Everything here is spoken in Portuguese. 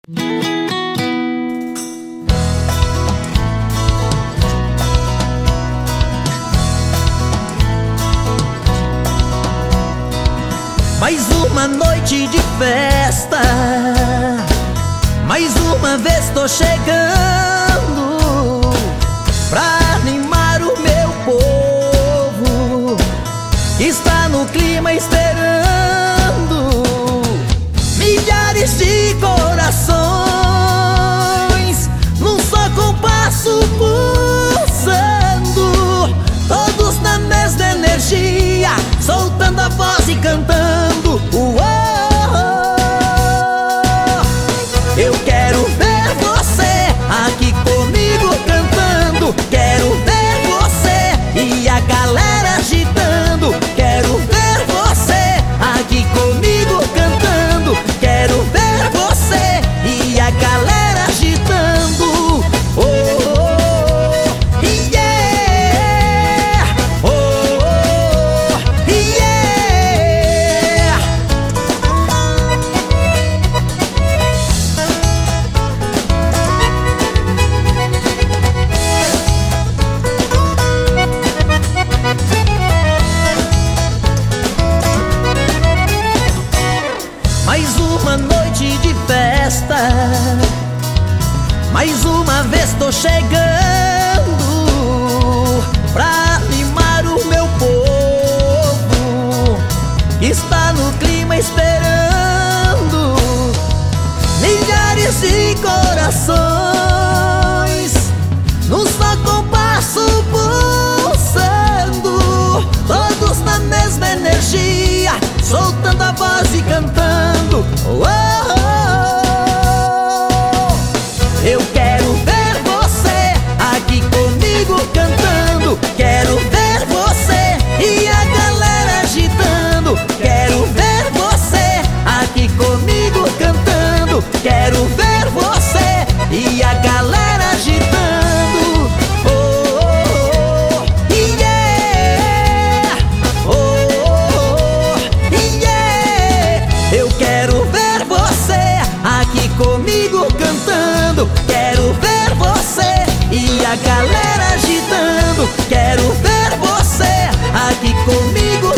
Mais uma noite de festa, mais uma vez tô chegando pra animar o meu povo que está no clima esperando. Milhares de corações num só compasso pulsando, todos na mesma energia, soltando a voz e cantando. Eu quero ver você aqui comigo cantando, quero ver você e a galera agitando. Quero ver você aqui comigo cantando, quero ver você e a galera agitando. Oh, oh, yeah. Oh, oh, yeah. Mais uma noite de festa, mais uma vez tô chegando pra animar o meu povo que está no clima esperando. Milhares de corações num só compasso pulsando, todos na mesma energia, soltando a voz e cantando. Oh, oh, oh. Eu quero ver você aqui comigo cantando, quero ver você e a galera agitando. Quero ver você aqui comigo cantando, quero ver você e a galera agitando. Oh, oh, oh, yeah. Oh, oh, yeah. Eu quero ver você aqui comigo cantando, quero ver você e a galera agitando. Quero ver você aqui comigo